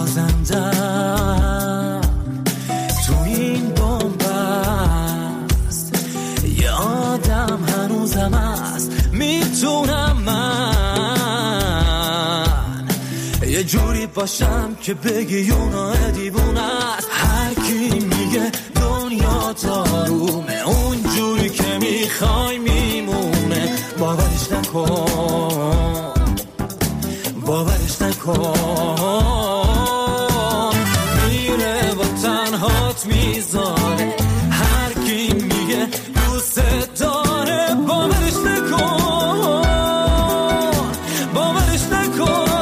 بازندم تو این بنبست، یه آدم هنوزم هست. میتونم من یه جوری باشم که بگی اونها دیوونه است. هر کی میگه دنیا تارومه، اون جوری که میخوای میمونه. باورش نکن، باورش نکن، میره و تنهات میذاره. هر کی میگه دوست داره، باورش نکن، باورش نکن.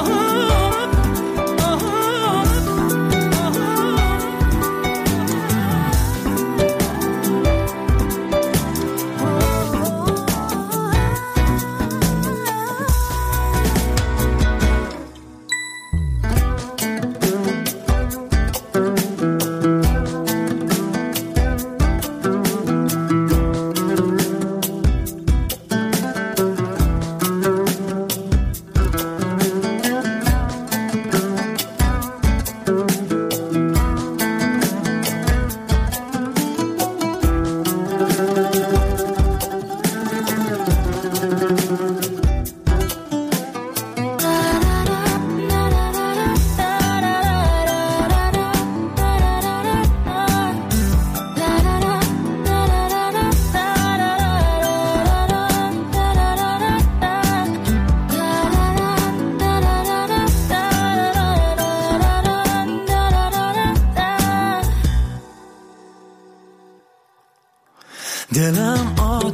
دلم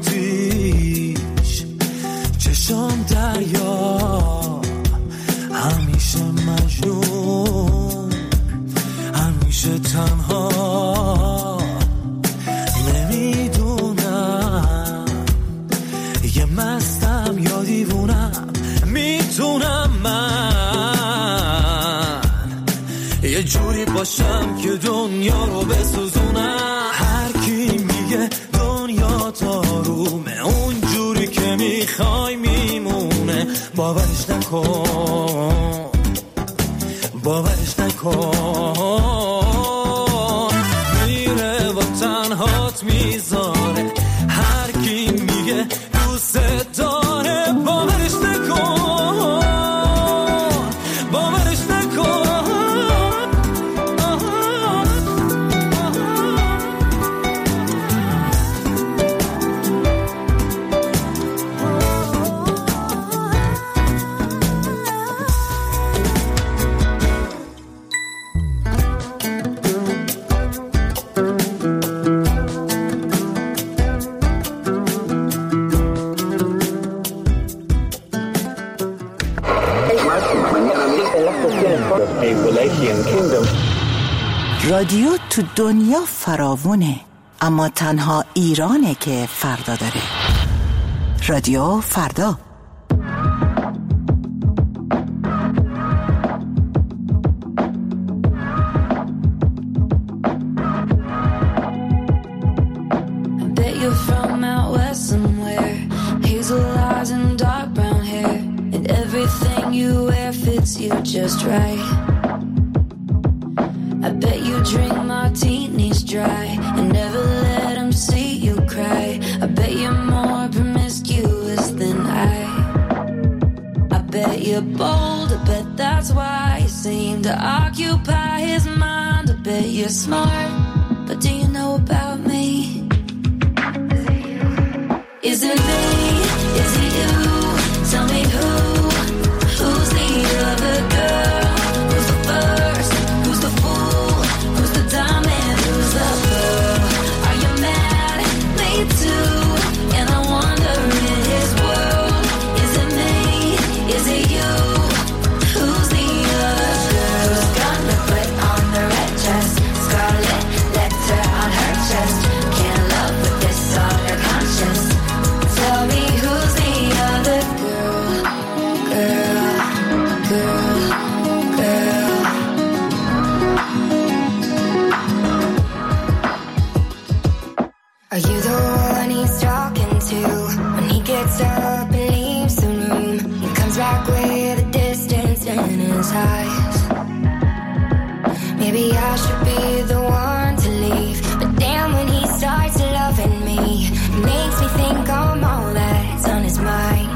آتیش، چشم دریا، همیشه مجنون، همیشه تنها. نمیدونم یه مستم یا دیوونم. میتونم من یه جوری باشم که دنیا رو بسوزونم. هر کی میگه دنیا تارومه، اون جوری که میخوای میمونه. باورش نکن، باورش نکن، میره و تنهات میذاره. هر کی میگه دوست داره، باورش نکن، باورش نکن. رادیو تو دنیا فراوونه، اما تنها ایرانه که فردا داره. رادیو فردا. Just right. I bet you drink martinis dry and never let them see you cry. I bet you're more promiscuous than I bet you're bold, I bet that's why you seem to occupy his mind. I bet you're smart, but do you know about me? Is it me? Is it you? Tell me who's the other girl? Who's the first? Who's the fool? Who's the diamond? Who's the pearl? Are you mad? Me too. And I wonder in his world, is it me? Is it you? Who's the other girl? Who's gonna put on the red dress? Scarlet letter on her chest. Can't love with this on her conscience. Tell me Maybe I should be the one to leave, but damn, when he starts loving me, it makes me think I'm all that's on his mind.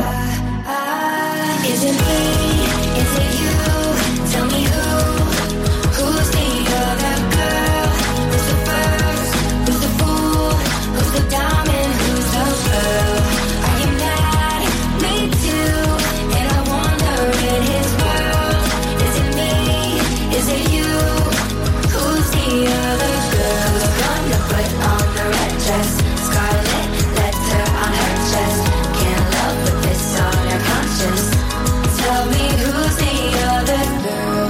Is it me? Is it you? Tell me who's the other girl? Who's the first? Who's the fool? Who's the diamond? Who's the pearl? Are you mad? Me too. And I wonder in his world, is it me? Is it you? Who's the other girl? Who's gonna put on the red dress? Scarlet letter on her chest. Can't love with this on her conscience. Tell me who's the other girl?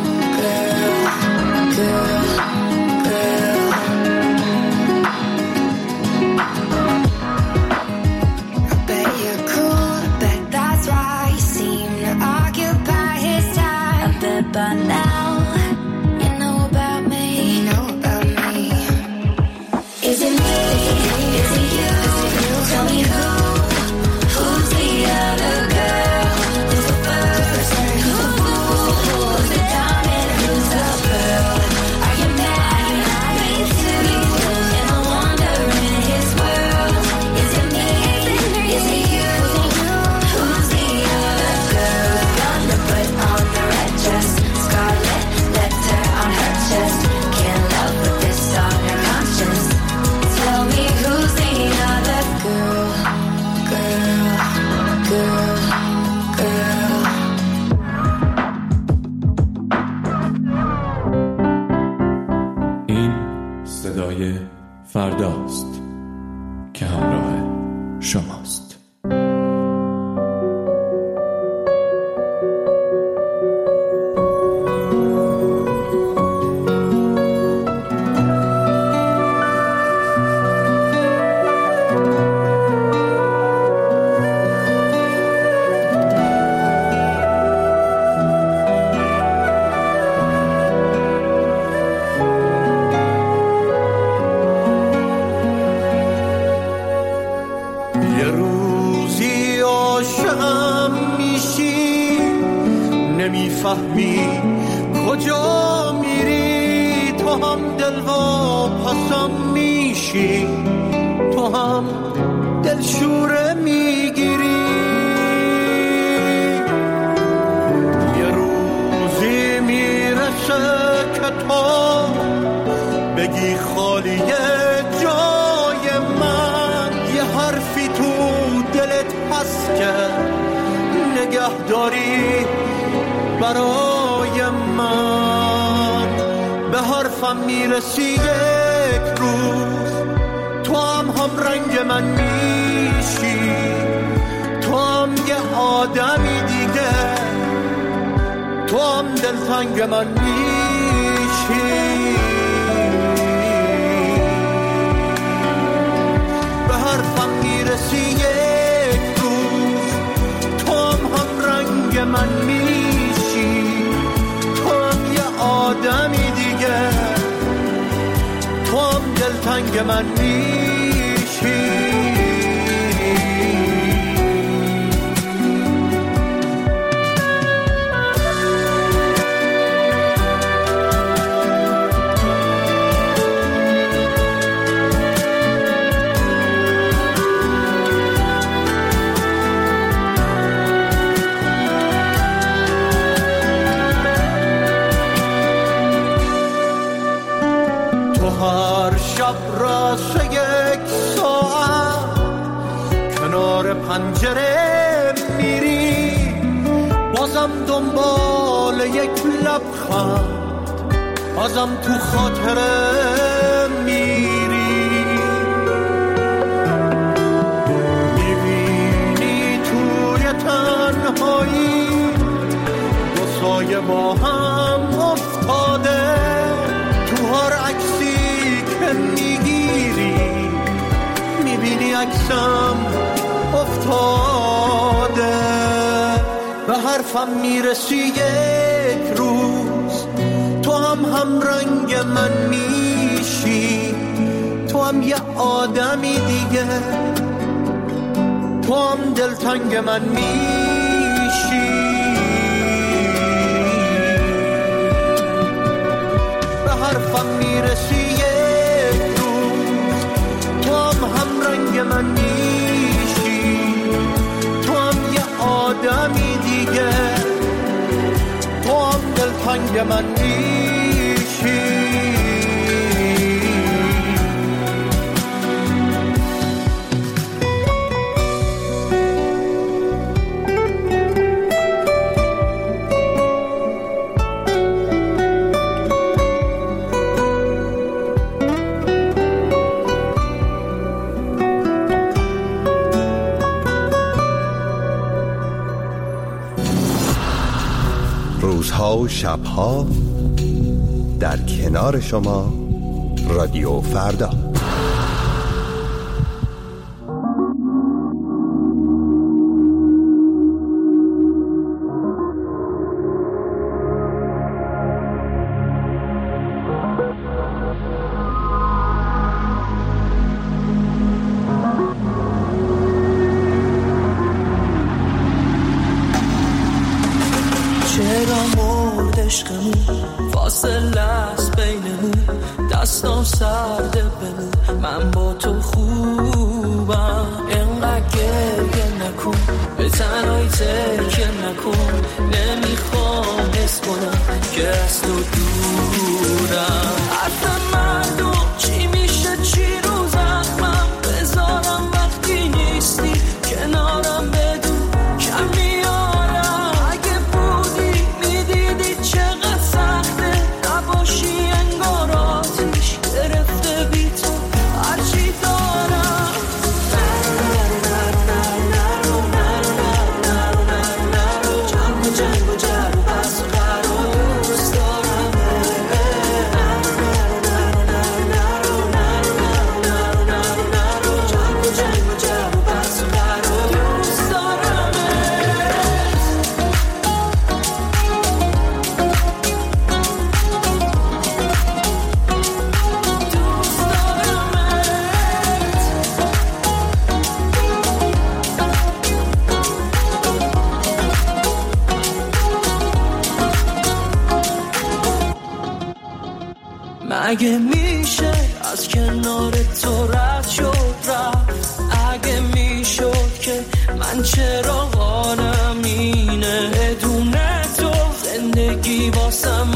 I bet you're cool, I bet that's why you seem to occupy his time. I bet by now you know about me. You know about me. Is it me? Is it you? Tell me who's the other girl? Who's the first? Who's the fool? Who's the diamond? Who's the pearl? Are you mad? Me too. And I wonder in his world, is it me? Is it you? Who's the other girl? Gonna put on the red dress, scarlet letter on her chest. Can't love with this on her conscience. Tell me who's the other girl? این صدای فرداست که همراه شماست. یه روزی عاشقم میشی، نمیفهمی کجا میری. تو هم دلواپسم میشی، تو هم دلشوره میگیری. یه روزی میرسه که تو بگی خالیه جای من. یه حرفی تو دلت هست که نگهداری برای من. به حرفم میرسی یک روز، تو هم رنگ من میشی. تو هم یه آدمی دیگه، تو هم دلتنگ من میشی. به حرفم میرسی یک روز، تو هم رنگ من میشی. تو هم یه آدمی دیگه، تو هم دلتنگ من میشی. هر شب راسه یک ساعت کنار پنجره میری، بازم دنبال یک لبخند ازم تو خاطره میری. میبینی توی تنهایی دو سایه با هم افتاده، تو هر عکسی که میگیری میبینی عکسم افتاده. به حرفم میرسی یک روز، تو هم رنگ من میشی. تو هم یه آدمی دیگه، تو هم دلتنگ من میشی. حرفم میرسی یک روز تو هم رنگ من میشی، تو هم یه آدمی دیگه، تو هم دلتنگ من میشی. روزها و شبها در کنار شما رادیو فردا. چرا مرد عشقمون، فاصله است بینمون، دستام سرده بمون، من با تو خوبم. اینقدر گریه نکن، به تنهایی ترکه نکن، نمیخوام حس کنم که از تو دورم. حرف مردم چی میشه چی رو زخمم بذارم وقتی نیستی کنارم، بدون کم میارم. اگه بودی میدیدی چقدر سخته نباشی، انگار آتیش گرفته بی تو هرچی دارم. جنگ و جر و بس و قرار دوست دارم. جنگ و جر و بس و قرار دوست دارم. مگه میشه از کنار تو رد شد رفت؟ اگه میشد که من چرا حالم اینه، بدون تو زندگی واسم